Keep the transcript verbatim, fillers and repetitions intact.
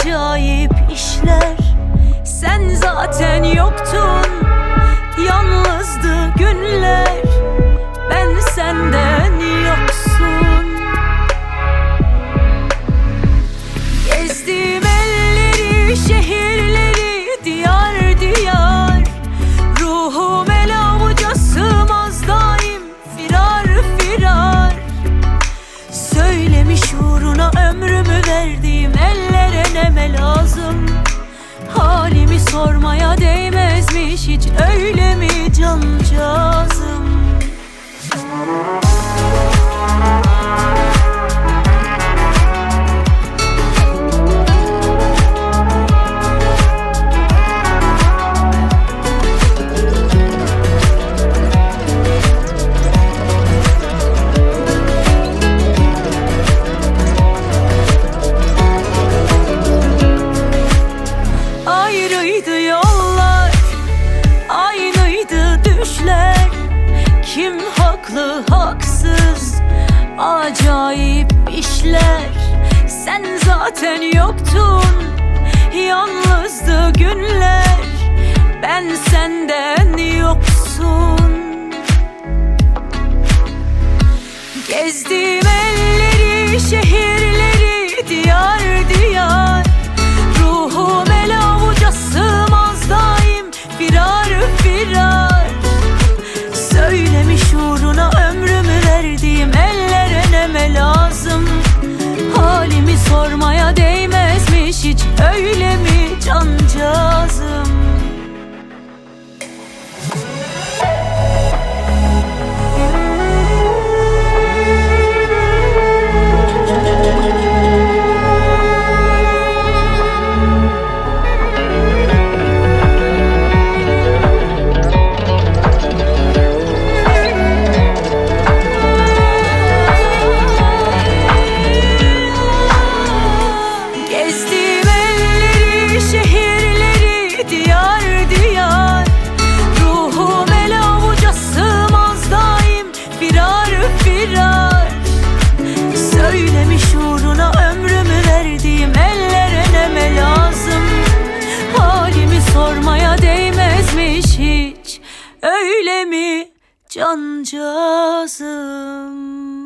acayip işler. Sen zaten yoktun, yalnızdı günler. Ben senden yoksun. Gezdim elleri, şehirleri, diyar diyar. Ruhum el avuca sığmaz, daim firar firar. Söylemiş uğruna ömrümü verdiğim ellere neme lazım? Halimi sormaya değmezmiş hiç, öyle mi cancağızım? Ayrıydı yollar, aynıydı düşler. Kim haklı haksız, acayip işler. Sen zaten yoktun, yalnızdı günler. Ben senden yoksun. Gezdim elleri, şehirleri, diyar diyar. Ruhum el avuca sığmaz, daim firar firar. Söylemiş uğruna ömrümü verdiğim ellere neme lazım? Halimi sormaya değmezmiş hiç, öyle mi cancağızım? Söylemiş uğruna ömrümü verdiğim ellere neme lazım? Halimi sormaya değmezmiş hiç, öyle mi cancağızım?